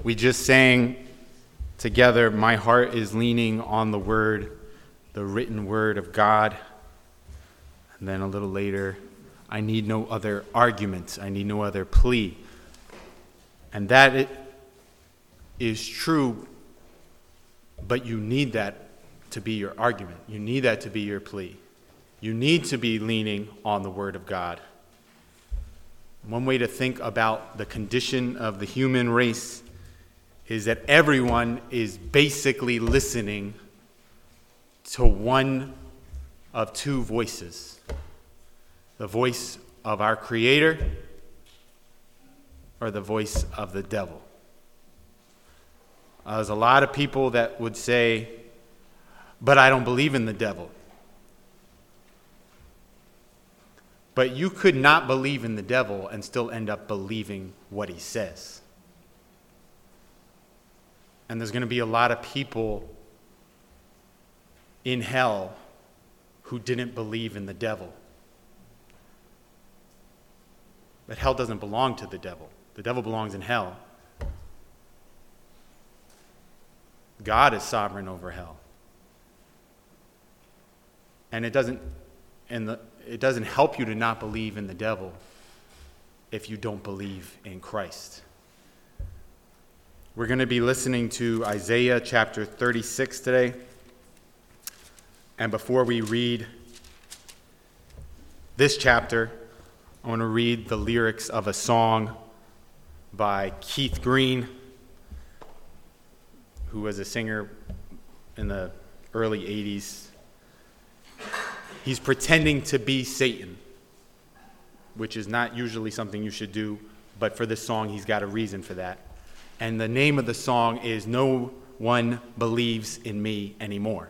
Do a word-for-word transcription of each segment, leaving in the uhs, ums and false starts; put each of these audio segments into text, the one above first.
We just sang together, my heart is leaning on the word, the written word of God. And then a little later, I need no other argument. I need no other plea. And that it is true, but you need that to be your argument. You need that to be your plea. You need to be leaning on the word of God. One way to think about the condition of the human race is that everyone is basically listening to one of two voices. The voice of our Creator or the voice of the devil. Uh, there's a lot of people that would say, but I don't believe in the devil. But you could not believe in the devil and still end up believing what he says. And there's going to be a lot of people in hell who didn't believe in the devil. But hell doesn't belong to the devil. The devil belongs in hell. God is sovereign over hell. And it doesn't and the, it doesn't help you to not believe in the devil if you don't believe in Christ. We're going to be listening to Isaiah chapter thirty-six today. And before we read this chapter, I want to read the lyrics of a song by Keith Green, who was a singer in the early eighties. He's pretending to be Satan, which is not usually something you should do, but for this song, he's got a reason for that. And the name of the song is No One Believes in Me Anymore.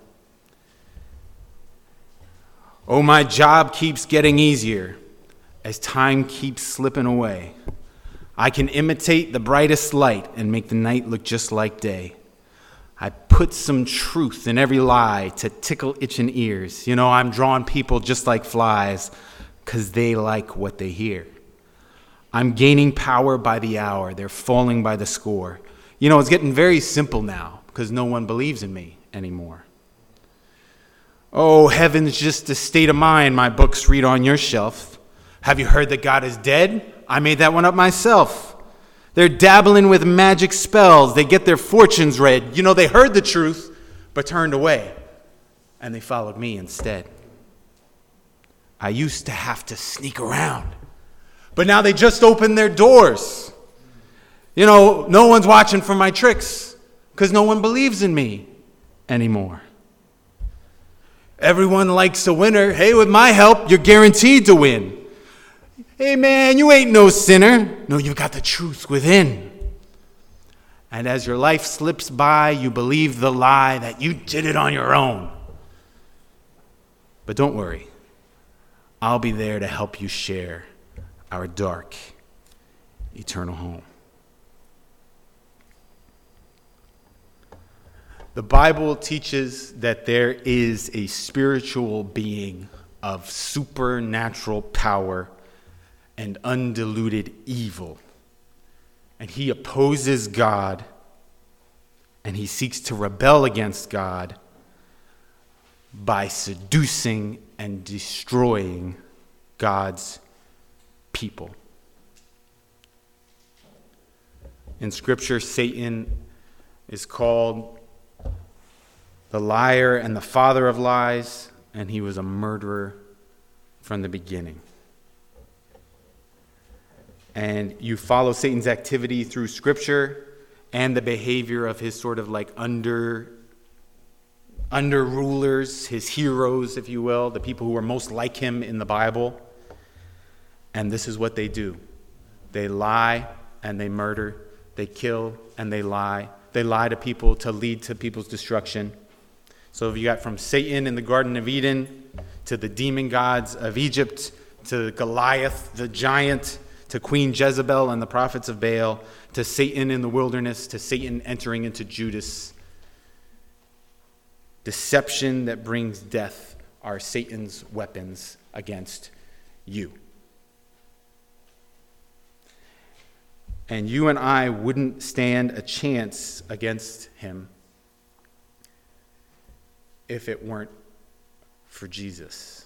Oh, my job keeps getting easier as time keeps slipping away. I can imitate the brightest light and make the night look just like day. I put some truth in every lie to tickle itching ears. You know, I'm drawing people just like flies because they like what they hear. I'm gaining power by the hour. They're falling by the score. You know, it's getting very simple now because no one believes in me anymore. Oh, heaven's just a state of mind my books read on your shelf. Have you heard that God is dead? I made that one up myself. They're dabbling with magic spells. They get their fortunes read. You know, they heard the truth, but turned away. And they followed me instead. I used to have to sneak around. But now they just opened their doors. You know, no one's watching for my tricks because no one believes in me anymore. Everyone likes a winner. Hey, with my help, you're guaranteed to win. Hey, man, you ain't no sinner. No, you got the truth within. And as your life slips by, you believe the lie that you did it on your own. But don't worry. I'll be there to help you share our dark, eternal home. The Bible teaches that there is a spiritual being of supernatural power and undiluted evil. And he opposes God, and he seeks to rebel against God by seducing and destroying God's people. In Scripture, Satan is called the liar and the father of lies, and he was a murderer from the beginning. And you follow Satan's activity through Scripture and the behavior of his sort of like under, under rulers, his heroes, if you will, the people who are most like him in the Bible. And this is what they do. They lie and they murder. They kill and they lie. They lie to people to lead to people's destruction. So if you got from Satan in the Garden of Eden to the demon gods of Egypt to Goliath, the giant, to Queen Jezebel and the prophets of Baal, to Satan in the wilderness, to Satan entering into Judas. Deception that brings death are Satan's weapons against you. And you and I wouldn't stand a chance against him if it weren't for Jesus.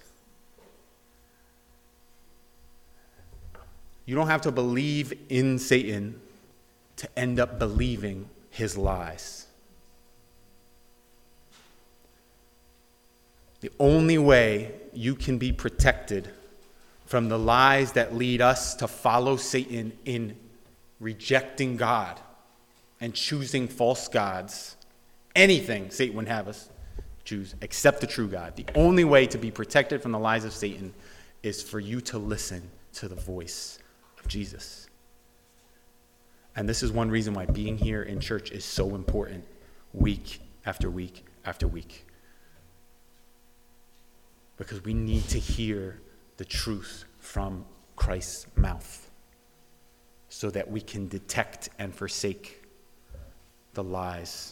You don't have to believe in Satan to end up believing his lies. The only way you can be protected from the lies that lead us to follow Satan in rejecting God and choosing false gods, anything Satan would have us choose except the true God. The only way to be protected from the lies of Satan is for you to listen to the voice of Jesus. And this is one reason why being here in church is so important week after week after week. Because we need to hear the truth from Christ's mouth so that we can detect and forsake the lies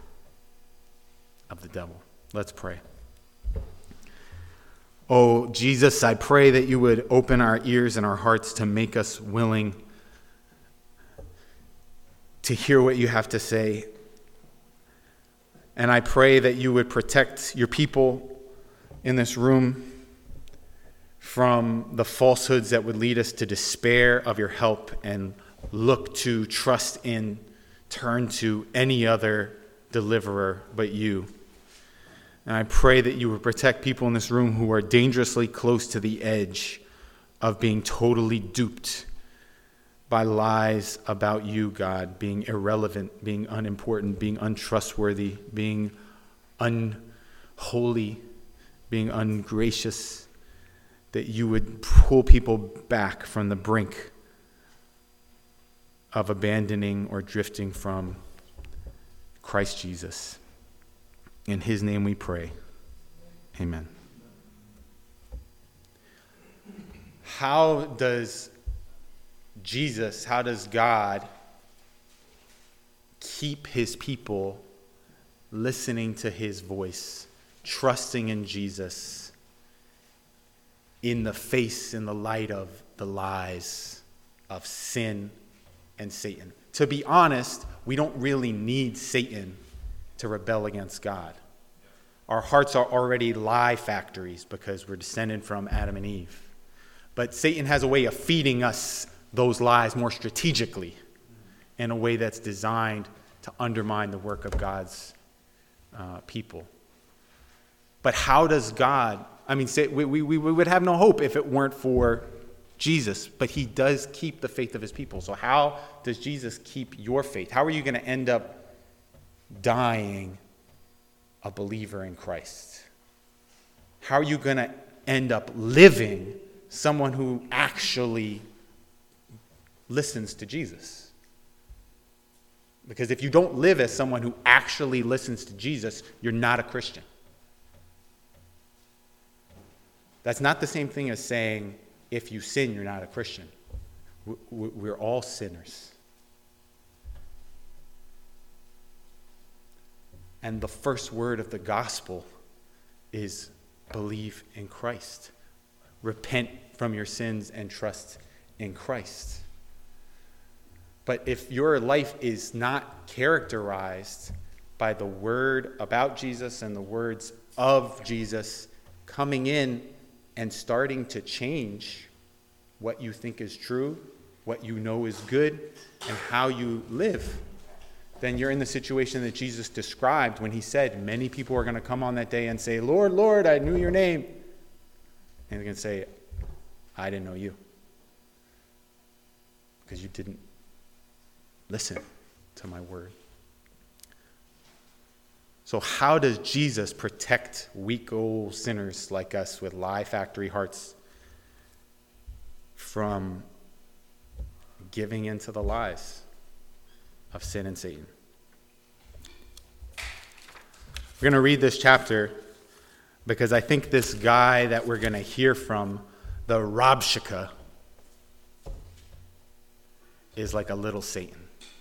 of the devil. Let's pray. Oh, Jesus, I pray that you would open our ears and our hearts to make us willing to hear what you have to say. And I pray that you would protect your people in this room from the falsehoods that would lead us to despair of your help and look to, trust in, turn to any other deliverer but you. And I pray that you would protect people in this room who are dangerously close to the edge of being totally duped by lies about you, God, being irrelevant, being unimportant, being untrustworthy, being unholy, being ungracious, that you would pull people back from the brink of abandoning or drifting from Christ Jesus. In his name we pray. Amen. How does Jesus, how does God keep his people listening to his voice, trusting in Jesus in the face, in the light of the lies of sin and Satan? To be honest, we don't really need Satan to rebel against God. Our hearts are already lie factories because we're descended from Adam and Eve. But Satan has a way of feeding us those lies more strategically in a way that's designed to undermine the work of God's uh, people. But how does God, I mean, say, we, we, we would have no hope if it weren't for Jesus, but he does keep the faith of his people. So how does Jesus keep your faith? How are you going to end up dying a believer in Christ? How are you going to end up living someone who actually listens to Jesus? Because if you don't live as someone who actually listens to Jesus, you're not a Christian. That's not the same thing as saying, if you sin, you're not a Christian. We're all sinners. And the first word of the gospel is believe in Christ. Repent from your sins and trust in Christ. But if your life is not characterized by the word about Jesus and the words of Jesus coming in and starting to change what you think is true, what you know is good, and how you live, then you're in the situation that Jesus described when he said, many people are going to come on that day and say, Lord, Lord, I knew your name. And they're going to say, I didn't know you. Because you didn't listen to my word. So how does Jesus protect weak old sinners like us with lie factory hearts from giving into the lies of sin and Satan? We're going to read this chapter because I think this guy that we're going to hear from, the Rabshakeh, is like a little Satan.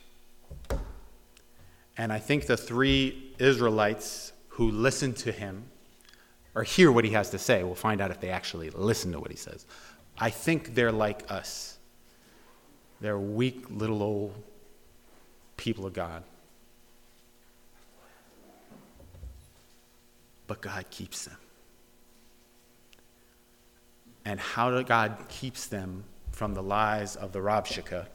And I think the three Israelites who listen to him or hear what he has to say, we'll find out if they actually listen to what he says. I think they're like us. They're weak little old people of God. But God keeps them. And how God keeps them from the lies of the Rabshakeh,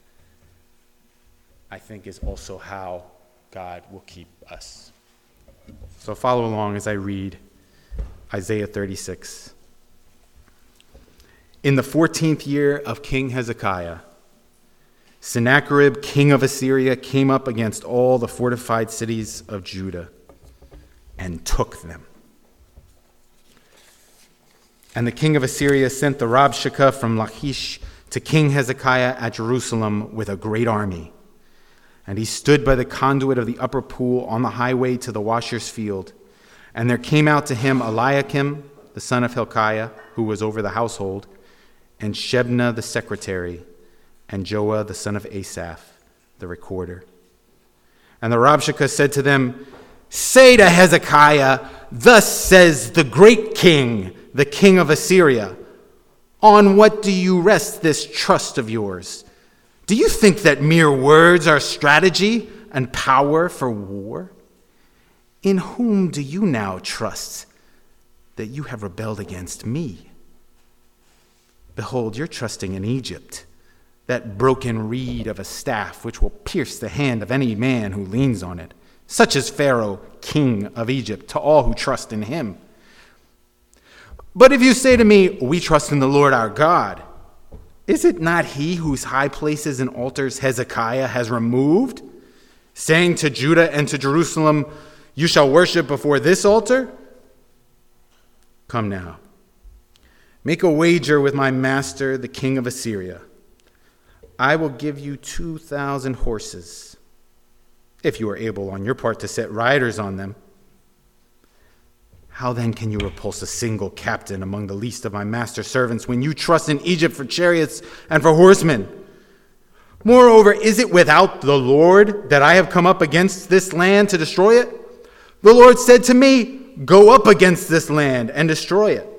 I think, is also how God will keep us. So follow along as I read Isaiah thirty-six. In the fourteenth year of King Hezekiah, Sennacherib, king of Assyria, came up against all the fortified cities of Judah and took them. And the king of Assyria sent the Rabshakeh from Lachish to King Hezekiah at Jerusalem with a great army. And he stood by the conduit of the upper pool on the highway to the washer's field. And there came out to him Eliakim, the son of Hilkiah, who was over the household, and Shebna the secretary, and Joah the son of Asaph, the recorder. And the Rabshakeh said to them, "Say to Hezekiah, thus says the great king, the king of Assyria, on what do you rest this trust of yours? Do you think that mere words are strategy and power for war? In whom do you now trust that you have rebelled against me? Behold, you're trusting in Egypt, that broken reed of a staff which will pierce the hand of any man who leans on it, such as Pharaoh, king of Egypt, to all who trust in him. But if you say to me, we trust in the Lord our God, is it not he whose high places and altars Hezekiah has removed, saying to Judah and to Jerusalem, you shall worship before this altar? Come now, make a wager with my master, the king of Assyria. I will give you two thousand horses, if you are able on your part to set riders on them. How then can you repulse a single captain among the least of my master's servants when you trust in Egypt for chariots and for horsemen? Moreover, is it without the Lord that I have come up against this land to destroy it? The Lord said to me, go up against this land and destroy it.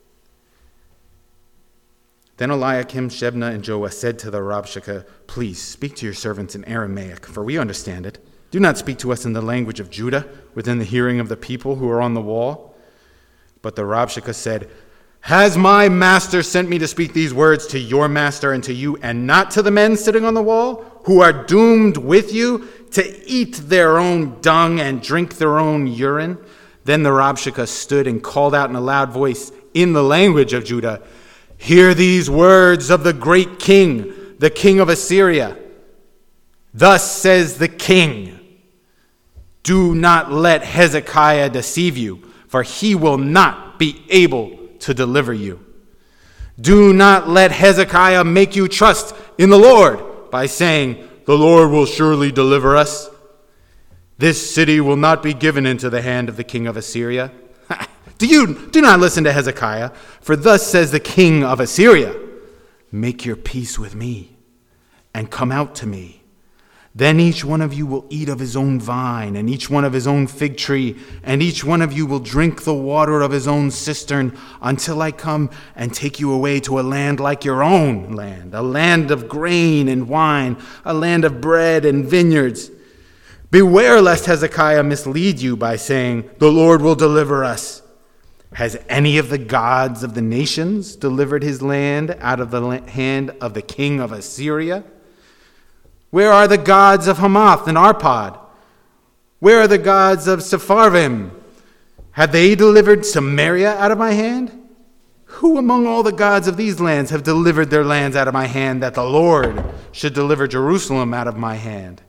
Then Eliakim, Shebna, and Joah said to the Rabshakeh, please speak to your servants in Aramaic, for we understand it. Do not speak to us in the language of Judah, within the hearing of the people who are on the wall. But the Rabshakeh said, has my master sent me to speak these words to your master and to you, and not to the men sitting on the wall, who are doomed with you to eat their own dung and drink their own urine? Then the Rabshakeh stood and called out in a loud voice in the language of Judah, hear these words of the great king, the king of Assyria. Thus says the king, do not let Hezekiah deceive you, for he will not be able to deliver you. Do not let Hezekiah make you trust in the Lord by saying, the Lord will surely deliver us. This city will not be given into the hand of the king of Assyria. Do you do not listen to Hezekiah, for thus says the king of Assyria, make your peace with me and come out to me. Then each one of you will eat of his own vine, and each one of his own fig tree, and each one of you will drink the water of his own cistern, until I come and take you away to a land like your own land, a land of grain and wine, a land of bread and vineyards. Beware lest Hezekiah mislead you by saying, the Lord will deliver us. Has any of the gods of the nations delivered his land out of the hand of the king of Assyria? Where are the gods of Hamath and Arpad? Where are the gods of Sepharvaim? Have they delivered Samaria out of my hand? Who among all the gods of these lands have delivered their lands out of my hand, that the Lord should deliver Jerusalem out of my hand?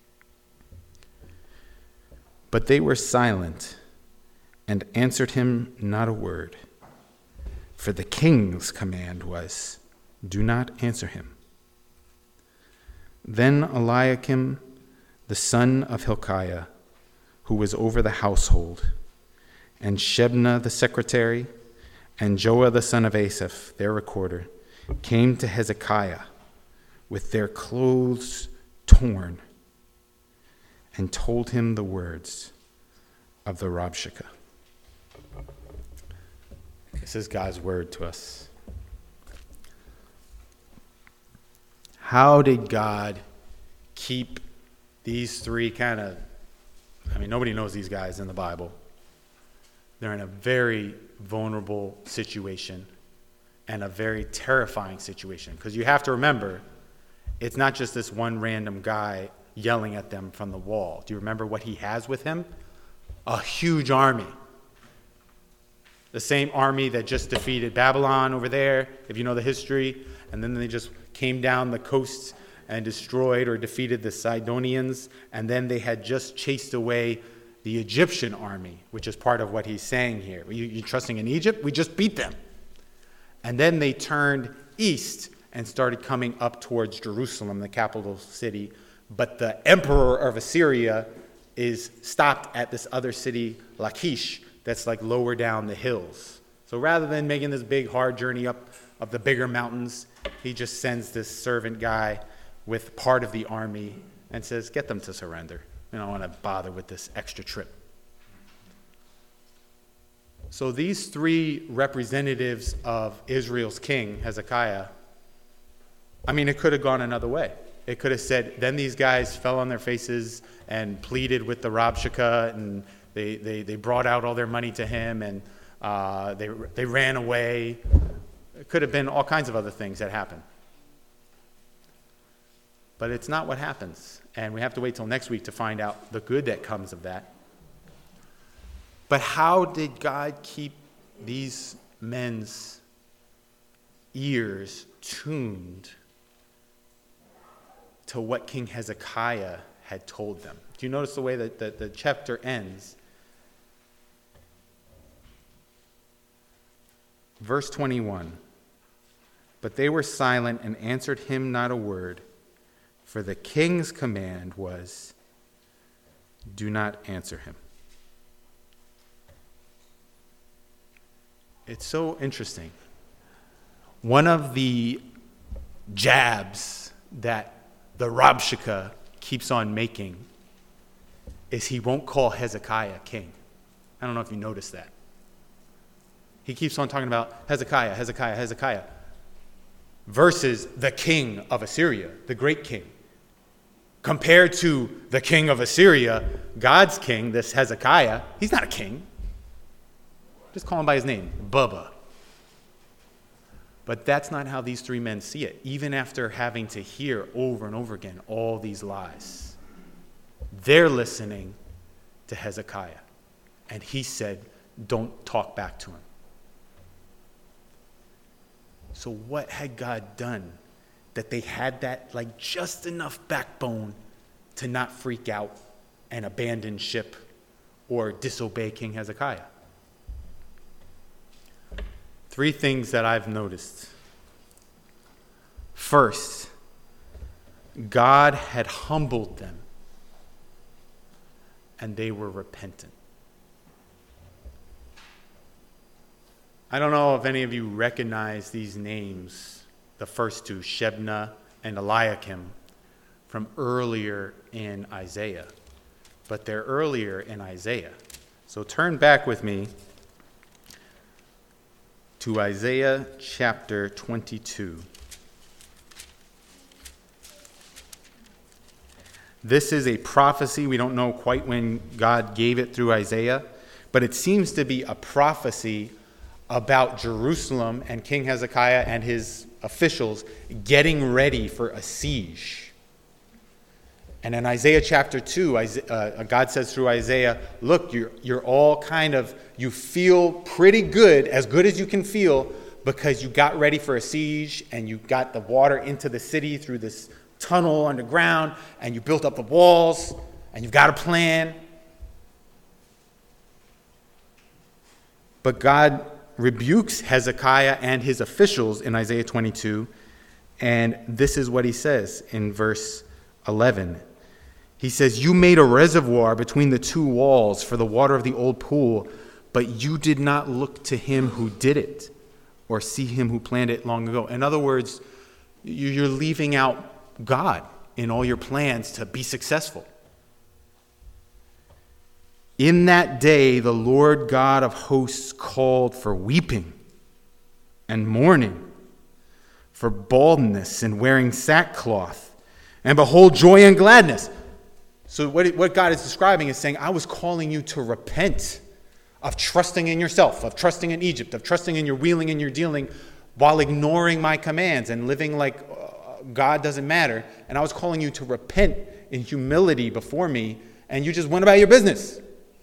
But they were silent and answered him not a word. For the king's command was, do not answer him. Then Eliakim, the son of Hilkiah, who was over the household, and Shebna the secretary, and Joah the son of Asaph, their recorder, came to Hezekiah with their clothes torn, and told him the words of the Rabshakeh. This is God's word to us. How did God keep these three kind of, I mean, nobody knows these guys in the Bible. They're in a very vulnerable situation and a very terrifying situation. Because you have to remember, it's not just this one random guy yelling at them from the wall. Do you remember what he has with him? A huge army. The same army that just defeated Babylon over there, if you know the history. And then they just came down the coast and destroyed or defeated the Sidonians. And then they had just chased away the Egyptian army, which is part of what he's saying here. You, you trusting in Egypt? We just beat them. And then they turned east and started coming up towards Jerusalem, the capital city. But the emperor of Assyria is stopped at this other city, Lachish, that's like lower down the hills. So rather than making this big, hard journey up of the bigger mountains, he just sends this servant guy with part of the army and says, get them to surrender. I don't want to bother with this extra trip. So these three representatives of Israel's king, Hezekiah, I mean, it could have gone another way. It could have said, then these guys fell on their faces and pleaded with the Rabshakeh, and they, they, they brought out all their money to him, and uh, they, they ran away. It could have been all kinds of other things that happened. But it's not what happens. And we have to wait till next week to find out the good that comes of that. But how did God keep these men's ears tuned to what King Hezekiah had told them? Do you notice the way that the, the chapter ends? Verse twenty-one. But they were silent and answered him not a word. For the king's command was, do not answer him. It's so interesting. One of the jabs that the Rabshakeh keeps on making is he won't call Hezekiah king. I don't know if you noticed that. He keeps on talking about Hezekiah, Hezekiah, Hezekiah, versus the king of Assyria, the great king. Compared to the king of Assyria, God's king, this Hezekiah, he's not a king. Just call him by his name, Bubba. But that's not how these three men see it, even after having to hear over and over again all these lies. They're listening to Hezekiah. And he said, don't talk back to him. So what had God done that they had that, like, just enough backbone to not freak out and abandon ship or disobey King Hezekiah? Three things that I've noticed. First, God had humbled them, and they were repentant. I don't know if any of you recognize these names, the first two, Shebna and Eliakim, from earlier in Isaiah. But they're earlier in Isaiah. So turn back with me to Isaiah chapter twenty-two. This is a prophecy. We don't know quite when God gave it through Isaiah, but it seems to be a prophecy about Jerusalem and King Hezekiah and his officials getting ready for a siege. And in Isaiah chapter two, uh, God says through Isaiah, look, you're, you're all kind of, you feel pretty good, as good as you can feel, because you got ready for a siege and you got the water into the city through this tunnel underground, and you built up the walls, and you've got a plan. But God rebukes Hezekiah and his officials in Isaiah twenty-two, and this is what he says in verse eleven. He says, you made a reservoir between the two walls for the water of the old pool, but you did not look to him who did it or see him who planned it long ago. In other words, you're leaving out God in all your plans to be successful. In that day, the Lord God of hosts called for weeping and mourning, for baldness and wearing sackcloth, and behold, joy and gladness. So what, what God is describing is saying, I was calling you to repent of trusting in yourself, of trusting in Egypt, of trusting in your wheeling and your dealing while ignoring my commands and living like uh, God doesn't matter. And I was calling you to repent in humility before me, and you just went about your business.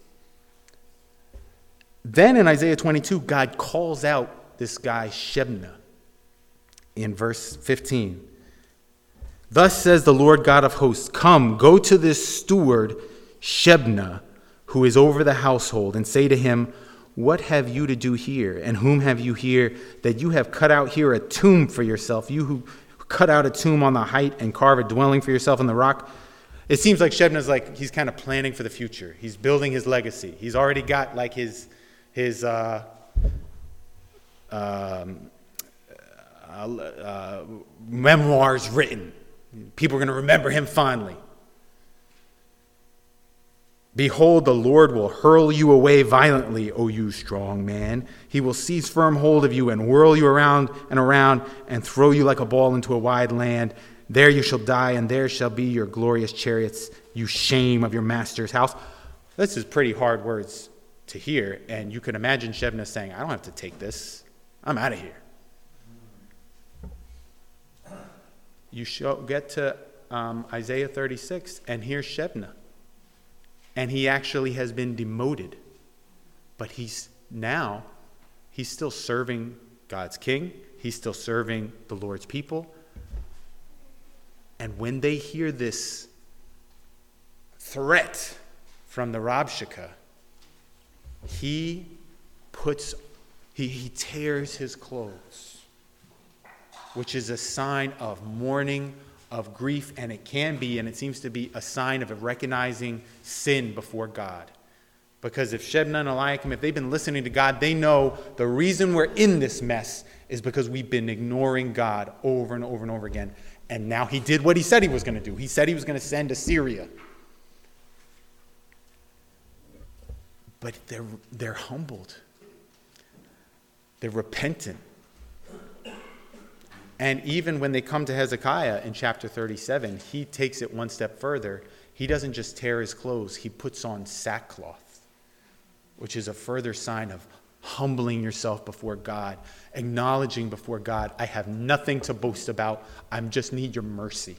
Then in Isaiah twenty-two, God calls out this guy Shebna in verse fifteen. Thus says the Lord God of hosts, come, go to this steward Shebna, who is over the household, and say to him, what have you to do here, and whom have you here, that you have cut out here a tomb for yourself, you who cut out a tomb on the height and carve a dwelling for yourself in the rock? It seems like Shebna's like, he's kind of planning for the future. He's building his legacy. He's already got like his, his uh, um, uh, uh, memoirs written. People are going to remember him fondly. Behold, the Lord will hurl you away violently, O you strong man. He will seize firm hold of you and whirl you around and around and throw you like a ball into a wide land. There you shall die, and there shall be your glorious chariots, you shame of your master's house. This is pretty hard words to hear, and you can imagine Shebna saying, I don't have to take this. I'm out of here. You shall get to um, Isaiah thirty-six, and here's Shebna. And he actually has been demoted. But he's now, he's still serving God's king. He's still serving the Lord's people. And when they hear this threat from the Rabshakeh, he puts, he, he tears his clothes, which is a sign of mourning, of grief, and it can be, and it seems to be, a sign of recognizing sin before God. Because if Shebna and Eliakim, if they've been listening to God, they know the reason we're in this mess is because we've been ignoring God over and over and over again. And now he did what he said he was going to do. He said he was going to send Assyria. But they're, they're humbled. They're repentant. And even when they come to Hezekiah in chapter thirty-seven, he takes it one step further. He doesn't just tear his clothes, he puts on sackcloth, which is a further sign of humbling yourself before God, acknowledging before God, I have nothing to boast about, I just need your mercy.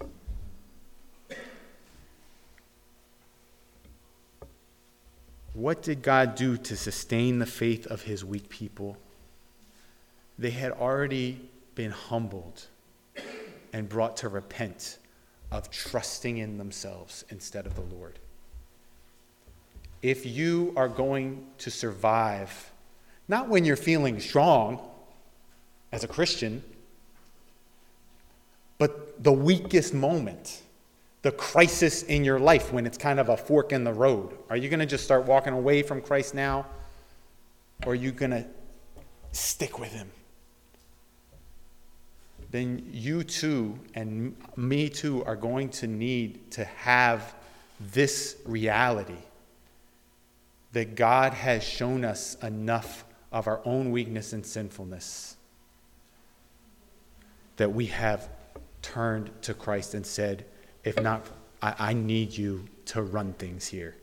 What did God do to sustain the faith of his weak people? They had already been humbled and brought to repent of trusting in themselves instead of the Lord. If you are going to survive, not when you're feeling strong as a Christian, but the weakest moment, the crisis in your life when it's kind of a fork in the road, are you going to just start walking away from Christ now? Or are you going to stick with him? Then you too and me too are going to need to have this reality that God has shown us enough of our own weakness and sinfulness that we have turned to Christ and said, if not, I, I need you to run things here.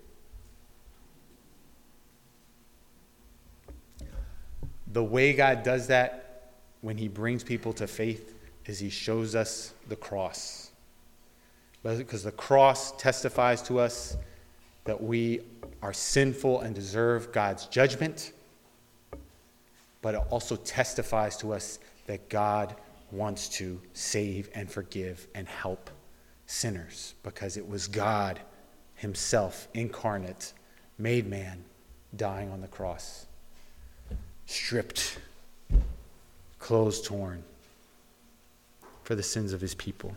The way God does that when he brings people to faith is he shows us the cross. Because the cross testifies to us that we are sinful and deserve God's judgment, but it also testifies to us that God wants to save and forgive and help sinners, because it was God himself incarnate, made man, dying on the cross, stripped, clothes torn, for the sins of his people.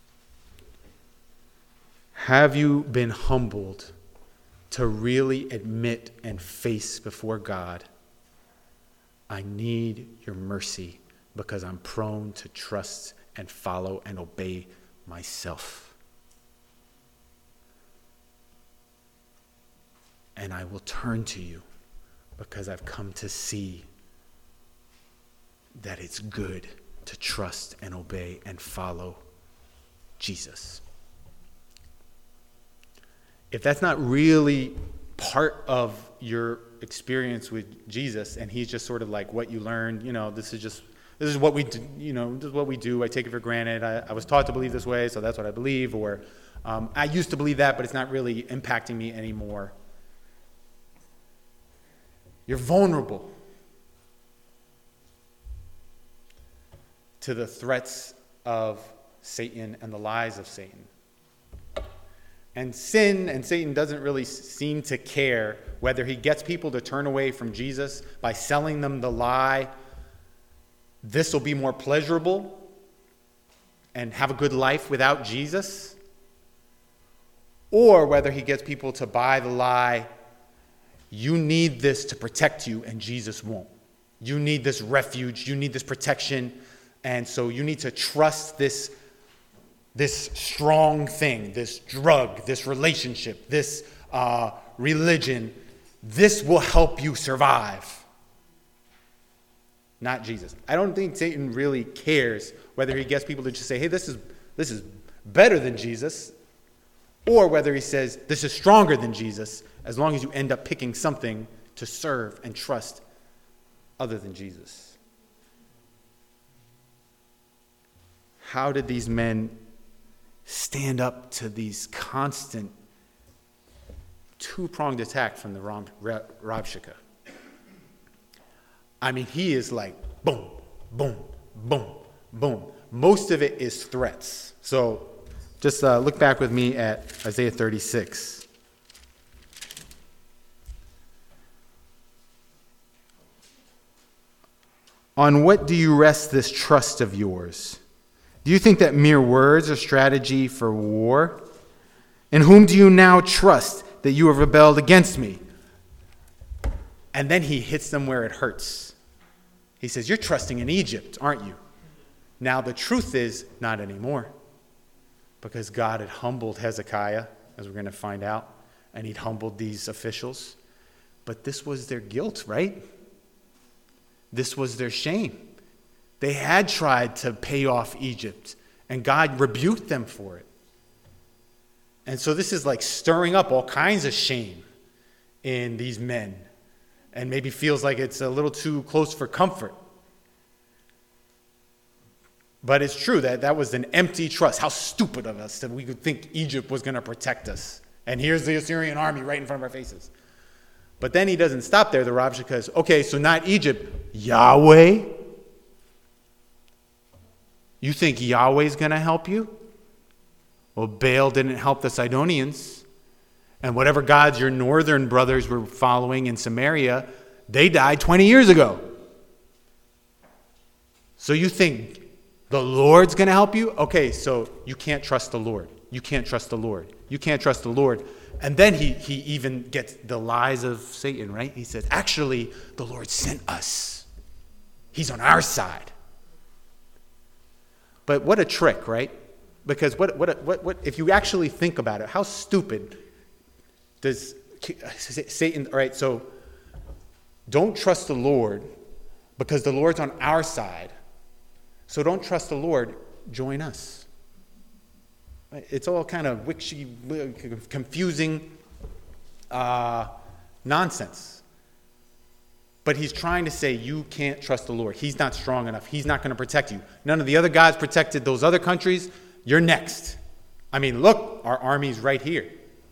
Have you been humbled to really admit and face before God, I need your mercy because I'm prone to trust and follow and obey myself. And I will turn to you because I've come to see that it's good to to trust and obey and follow Jesus. If that's not really part of your experience with Jesus, and he's just sort of like what you learned, you know, this is just, this is what we do, you know, this is what we do, I take it for granted, I, I was taught to believe this way, so that's what I believe, or um, I used to believe that, but it's not really impacting me anymore. You're vulnerable to the threats of Satan and the lies of Satan. And sin and Satan doesn't really seem to care whether he gets people to turn away from Jesus by selling them the lie, this will be more pleasurable and have a good life without Jesus, or whether he gets people to buy the lie, you need this to protect you and Jesus won't. You need this refuge, you need this protection, and so you need to trust this This strong thing, this drug, this relationship, this uh, religion, this will help you survive. Not Jesus. I don't think Satan really cares whether he gets people to just say, hey, this is this is better than Jesus, or whether he says, this is stronger than Jesus, as long as you end up picking something to serve and trust other than Jesus. How did these men stand up to these constant two-pronged attack from the Rabshakeh? I mean, he is like boom, boom, boom, boom. Most of it is threats. So just uh, look back with me at Isaiah thirty-six. On what do you rest this trust of yours? Do you think that mere words are strategy for war? In whom do you now trust that you have rebelled against me? And then he hits them where it hurts. He says, you're trusting in Egypt, aren't you? Now the truth is, not anymore. Because God had humbled Hezekiah, as we're going to find out, and he'd humbled these officials. But this was their guilt, right? This was their shame. They had tried to pay off Egypt, and God rebuked them for it. And so this is like stirring up all kinds of shame in these men, and maybe feels like it's a little too close for comfort. But it's true that that was an empty trust. How stupid of us that we could think Egypt was going to protect us. And here's the Assyrian army right in front of our faces. But then he doesn't stop there. The Rabshakeh says, okay, so not Egypt, Yahweh? You think Yahweh's going to help you? Well, Baal didn't help the Sidonians. And whatever gods your northern brothers were following in Samaria, they died twenty years ago. So you think the Lord's going to help you? Okay, so you can't trust the Lord. You can't trust the Lord. You can't trust the Lord. And then he, he even gets the lies of Satan, right? He says, actually, the Lord sent us. He's on our side. But what a trick, right? Because what, what, what, what, if you actually think about it, how stupid does Satan, all right, so don't trust the Lord because the Lord's on our side. So don't trust the Lord, join us. It's all kind of witchy, confusing uh, nonsense. But he's trying to say you can't trust the Lord. He's not strong enough. He's not going to protect you. None of the other gods protected those other countries. You're next. I mean, look, our army's right here.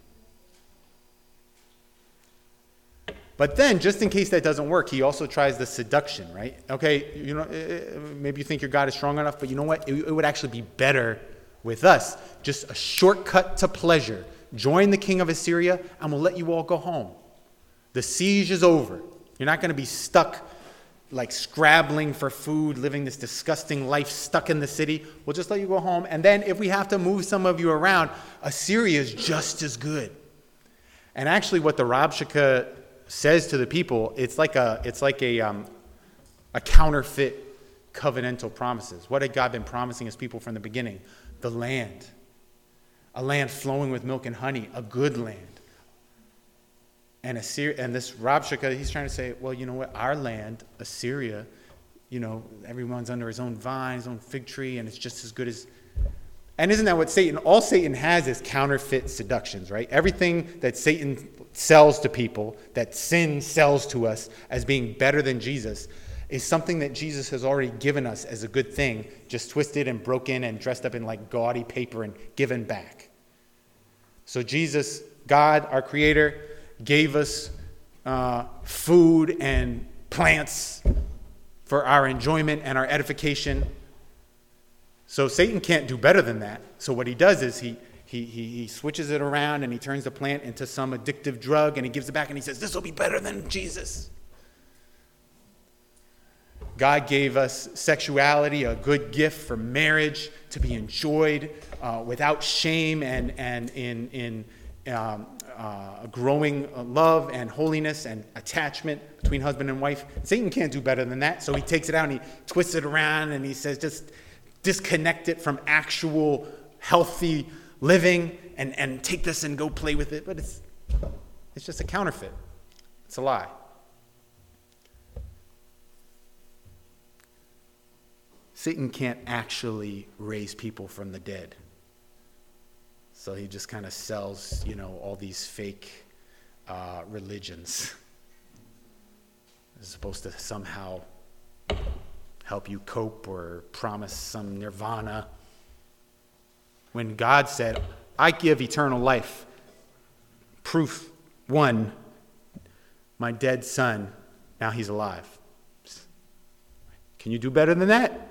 But then, just in case that doesn't work, he also tries the seduction, right? Okay, you know, maybe you think your God is strong enough, but you know what? It, it would actually be better with us. Just a shortcut to pleasure. Join the king of Assyria, and we'll let you all go home. The siege is over. You're not going to be stuck, like scrabbling for food, living this disgusting life stuck in the city. We'll just let you go home. And then if we have to move some of you around, Assyria is just as good. And actually what the Rabshakeh says to the people, it's like a, it's like a, um, a counterfeit covenantal promises. What had God been promising his people from the beginning? The land. A land flowing with milk and honey, a good land. And Assyria, and this Rabshakeh, he's trying to say, well, you know what? Our land, Assyria, you know, everyone's under his own vine, his own fig tree, and it's just as good as... And isn't that what Satan, all Satan has is counterfeit seductions, right? Everything that Satan sells to people, that sin sells to us as being better than Jesus, is something that Jesus has already given us as a good thing, just twisted and broken and dressed up in like gaudy paper and given back. So Jesus, God, our Creator, gave us uh, food and plants for our enjoyment and our edification. So Satan can't do better than that. So what he does is he, he, he, he switches it around and he turns the plant into some addictive drug and he gives it back and he says, this will be better than Jesus. God gave us sexuality, a good gift for marriage to be enjoyed uh, without shame and, and in, in um, uh, growing love and holiness and attachment between husband and wife. Satan can't do better than that. So he takes it out and he twists it around and he says, just disconnect it from actual healthy living and, and take this and go play with it. But it's, it's just a counterfeit. It's a lie. Satan can't actually raise people from the dead. So he just kind of sells, you know, all these fake uh, religions. It's supposed to somehow help you cope or promise some nirvana. When God said, I give eternal life. Proof one, my dead son, now he's alive. Can you do better than that?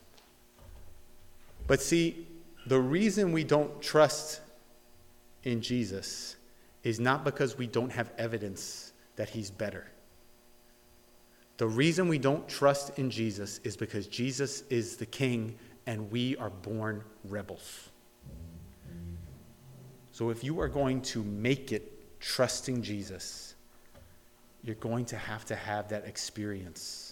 But see, the reason we don't trust in Jesus is not because we don't have evidence that he's better. The reason we don't trust in Jesus is because Jesus is the king and we are born rebels. So if you are going to make it trusting Jesus, you're going to have to have that experience,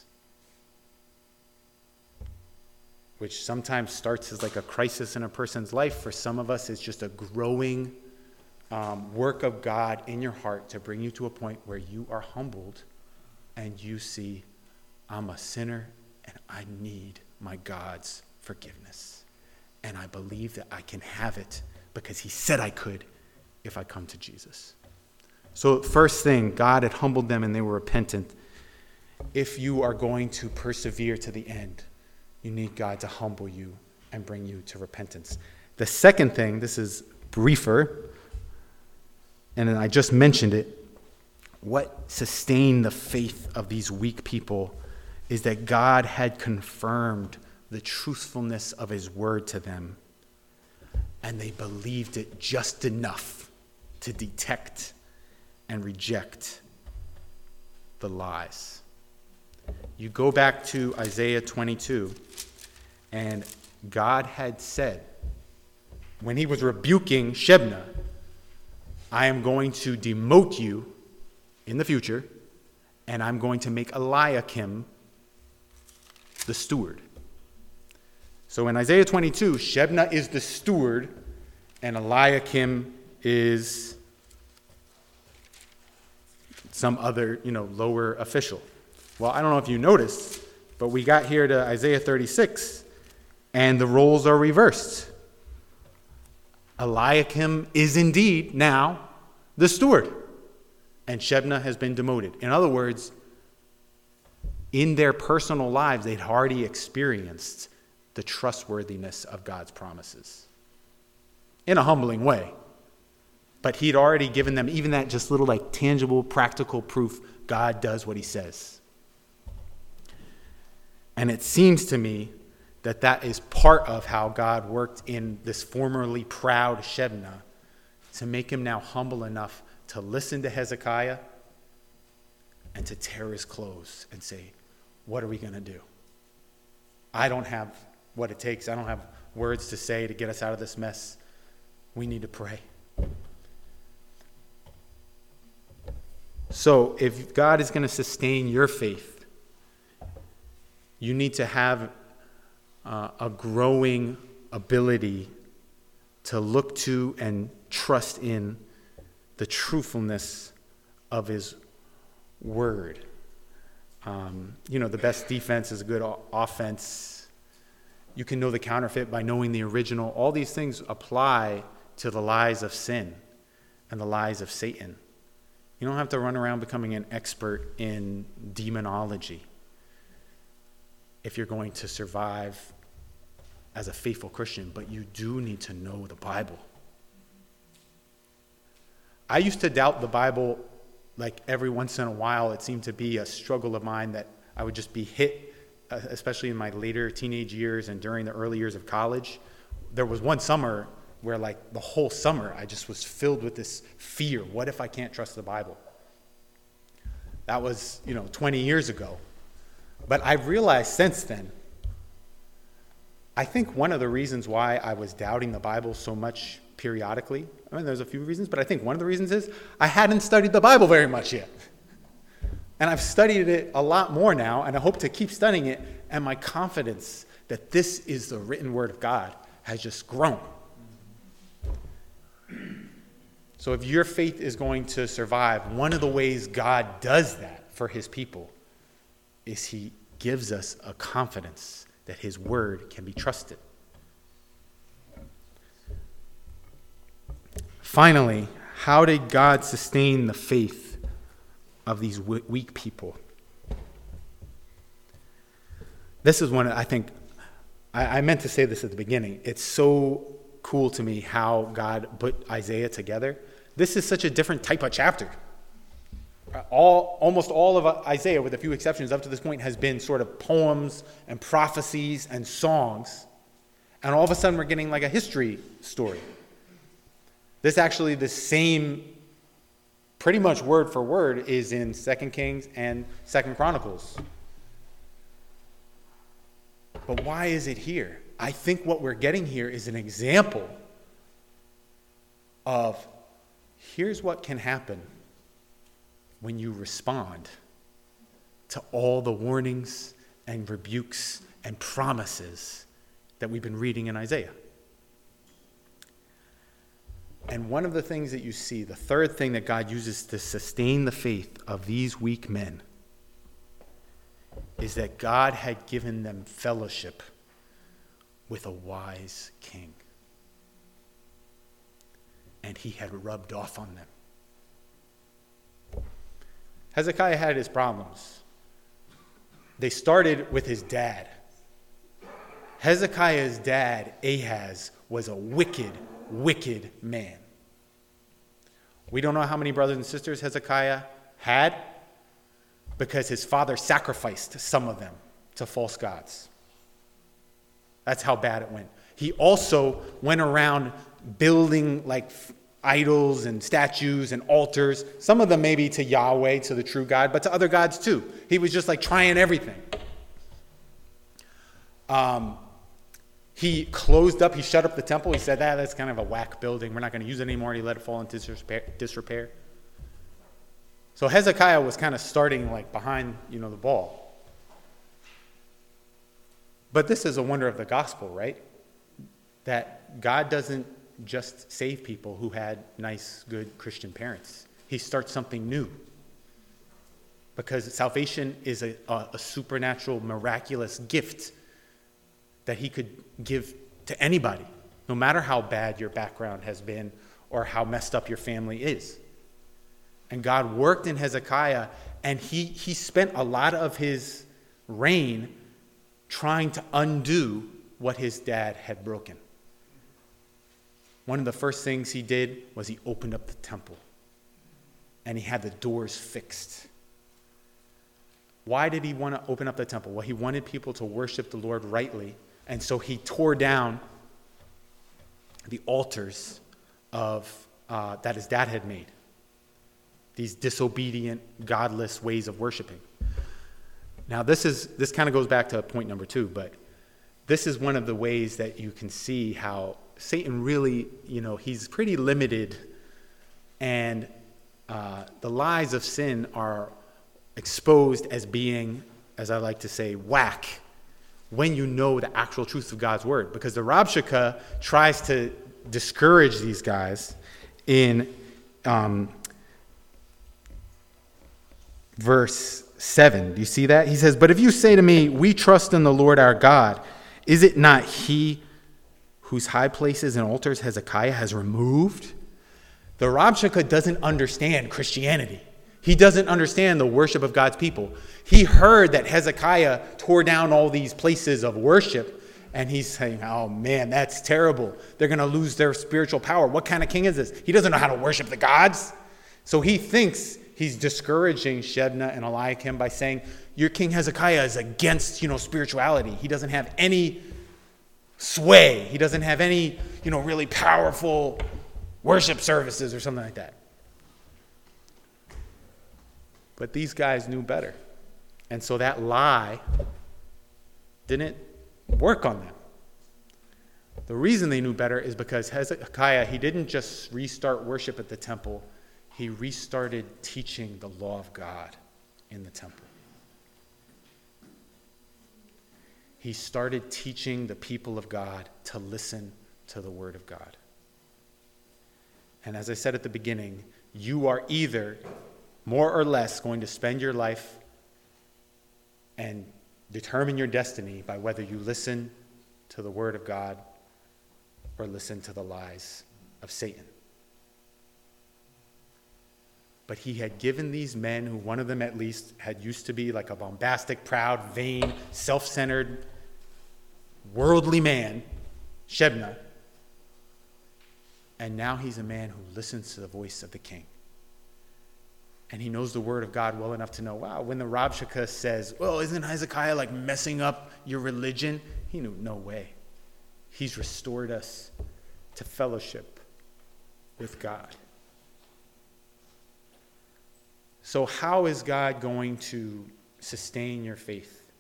which sometimes starts as like a crisis in a person's life. For some of us, it's just a growing um, work of God in your heart to bring you to a point where you are humbled and you see, I'm a sinner and I need my God's forgiveness. And I believe that I can have it because he said I could if I come to Jesus. So first thing, God had humbled them and they were repentant. If you are going to persevere to the end, you need God to humble you and bring you to repentance. The second thing, this is briefer, and I just mentioned it, what sustained the faith of these weak people is that God had confirmed the truthfulness of his word to them, and they believed it just enough to detect and reject the lies. You go back to Isaiah twenty-two, and God had said, when he was rebuking Shebna, I am going to demote you in the future, and I'm going to make Eliakim the steward. So in Isaiah twenty-two, Shebna is the steward, and Eliakim is some other, you know, lower official. Well, I don't know if you noticed, but we got here to Isaiah thirty-six, and the roles are reversed. Eliakim is indeed now the steward, and Shebna has been demoted. In other words, in their personal lives, they'd already experienced the trustworthiness of God's promises in a humbling way. But he'd already given them even that just little like tangible, practical proof God does what he says. And it seems to me that that is part of how God worked in this formerly proud Shebna to make him now humble enough to listen to Hezekiah and to tear his clothes and say, what are we going to do? I don't have what it takes. I don't have words to say to get us out of this mess. We need to pray. So if God is going to sustain your faith, you need to have uh, a growing ability to look to and trust in the truthfulness of his word. Um, you know, the best defense is a good o- offense. You can know the counterfeit by knowing the original. All these things apply to the lies of sin and the lies of Satan. You don't have to run around becoming an expert in demonology if you're going to survive as a faithful Christian, but you do need to know the Bible. I used to doubt the Bible like every once in a while. It seemed to be a struggle of mine that I would just be hit, uh, especially in my later teenage years and during the early years of college. There was one summer where like the whole summer I just was filled with this fear. What if I can't trust the Bible? That was, you know, twenty years ago. But I've realized since then, I think one of the reasons why I was doubting the Bible so much periodically, I mean, there's a few reasons, but I think one of the reasons is I hadn't studied the Bible very much yet. And I've studied it a lot more now, and I hope to keep studying it, and my confidence that this is the written word of God has just grown. So if your faith is going to survive, one of the ways God does that for his people is he gives us a confidence that his word can be trusted. Finally, how did God sustain the faith of these weak people? This is one, I think, I, I meant to say this at the beginning. It's so cool to me how God put Isaiah together. This is such a different type of chapter. All, almost all of Isaiah, with a few exceptions up to this point, has been sort of poems and prophecies and songs. And all of a sudden we're getting like a history story. This actually, the same, pretty much word for word, is in Second Kings and Second Chronicles. But why is it here? I think what we're getting here is an example of here's what can happen when you respond to all the warnings and rebukes and promises that we've been reading in Isaiah. And one of the things that you see, the third thing that God uses to sustain the faith of these weak men, is that God had given them fellowship with a wise king. And he had rubbed off on them. Hezekiah had his problems. They started with his dad. Hezekiah's dad, Ahaz, was a wicked, wicked man. We don't know how many brothers and sisters Hezekiah had because his father sacrificed some of them to false gods. That's how bad it went. He also went around building like idols and statues and altars, some of them maybe to Yahweh, to the true God, but to other gods too. He was just like trying everything. Um, he closed up, he shut up the temple. He said, ah, that's kind of a whack building. We're not going to use it anymore. He let it fall into disrepair. disrepair. So Hezekiah was kind of starting like behind, you know, the ball. But this is a wonder of the gospel, right? That God doesn't just save people who had nice, good Christian parents. He starts something new. Because salvation is a, a, a supernatural, miraculous gift that he could give to anybody, no matter how bad your background has been or how messed up your family is. And God worked in Hezekiah, and he, he spent a lot of his reign trying to undo what his dad had broken. One of the first things he did was he opened up the temple, and he had the doors fixed. Why did he want to open up the temple? Well, he wanted people to worship the Lord rightly, and so he tore down the altars of uh, that his dad had made. These disobedient, godless ways of worshiping. Now, this is this kind of goes back to point number two, but this is one of the ways that you can see how Satan really, you know, he's pretty limited, and uh, the lies of sin are exposed as being, as I like to say, whack, when you know the actual truth of God's word. Because the Rabshakeh tries to discourage these guys in um, verse seven. Do you see that? He says, but if you say to me, we trust in the Lord our God, is it not he whose high places and altars Hezekiah has removed? The Rabshakeh doesn't understand Christianity. He doesn't understand the worship of God's people. He heard that Hezekiah tore down all these places of worship, and he's saying, oh man, that's terrible. They're going to lose their spiritual power. What kind of king is this? He doesn't know how to worship the gods. So he thinks he's discouraging Shebna and Eliakim by saying, your king Hezekiah is against, you know, spirituality. He doesn't have any sway. He doesn't have any, you know, really powerful worship services or something like that. But these guys knew better. And so that lie didn't work on them. The reason they knew better is because Hezekiah, he didn't just restart worship at the temple. He restarted teaching the law of God in the temple. He started teaching the people of God to listen to the word of God. And as I said at the beginning, you are either more or less going to spend your life and determine your destiny by whether you listen to the word of God or listen to the lies of Satan. But he had given these men, who one of them at least had used to be like a bombastic, proud, vain, self-centered, worldly man, Shebna, and now he's a man who listens to the voice of the king. And he knows the word of God well enough to know, wow, when the Rabshakeh says, well, isn't Hezekiah like messing up your religion? He knew, no way. He's restored us to fellowship with God. So how is God going to sustain your faith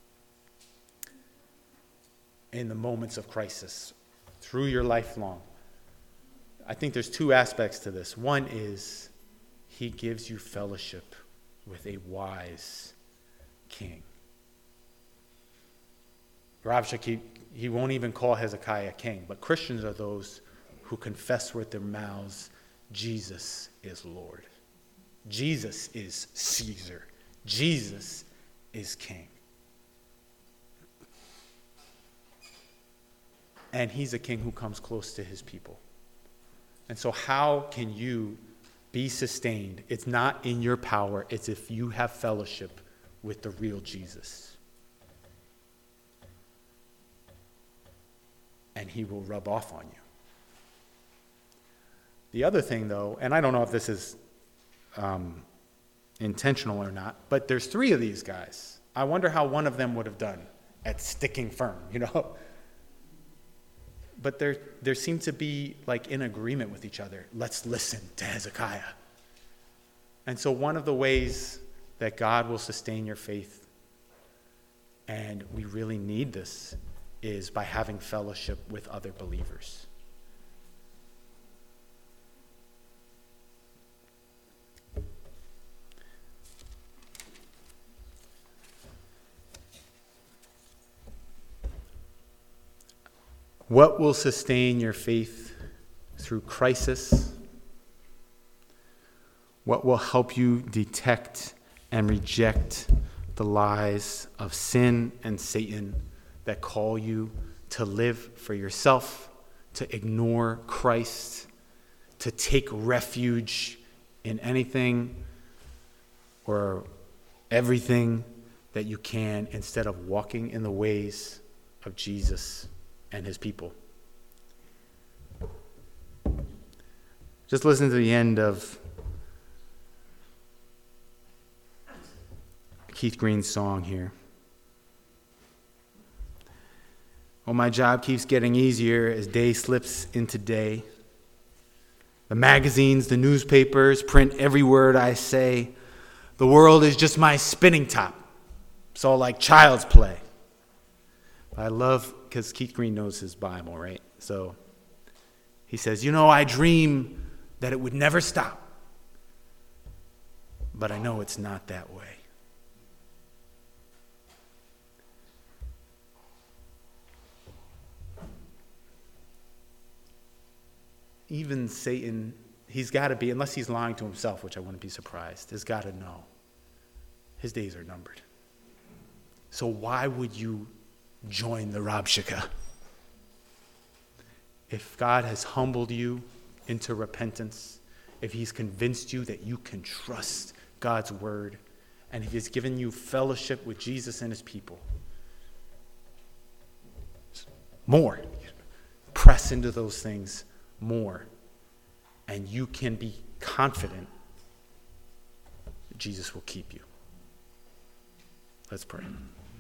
in the moments of crisis through your lifelong? I think there's two aspects to this. One is he gives you fellowship with a wise king. Rabshakeh, he won't even call Hezekiah king, but Christians are those who confess with their mouths, Jesus is Lord. Jesus is Caesar. Jesus is king. And he's a king who comes close to his people. And so how can you be sustained? It's not in your power. It's if you have fellowship with the real Jesus. And he will rub off on you. The other thing, though, and I don't know if this is um, intentional or not, but there's three of these guys. I wonder how one of them would have done at sticking firm, you know? But there, there seem to be like in agreement with each other. Let's listen to Hezekiah. And so one of the ways that God will sustain your faith, and we really need this, is by having fellowship with other believers. What will sustain your faith through crisis? What will help you detect and reject the lies of sin and Satan that call you to live for yourself, to ignore Christ, to take refuge in anything or everything that you can instead of walking in the ways of Jesus and his people? Just listen to the end of Keith Green's song here. Oh, my job keeps getting easier as day slips into day. The magazines, the newspapers print every word I say. The world is just my spinning top. It's all like child's play. I love, because Keith Green knows his Bible, right? So he says, you know, I dream that it would never stop. But I know it's not that way. Even Satan, he's got to be, unless he's lying to himself, which I wouldn't be surprised, has got to know his days are numbered. So why would you join the Rabshakeh? If God has humbled you into repentance, if he's convinced you that you can trust God's word, and if he's given you fellowship with Jesus and his people, more. Press into those things more. And you can be confident that Jesus will keep you. Let's pray.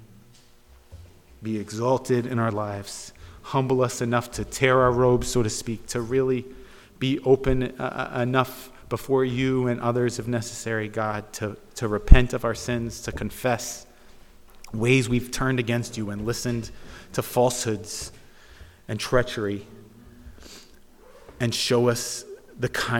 Be exalted in our lives. Humble us enough to tear our robes, so to speak, to really be open uh, enough before you and others, if necessary, God, to, to repent of our sins, to confess ways we've turned against you and listened to falsehoods and treachery, and show us the kind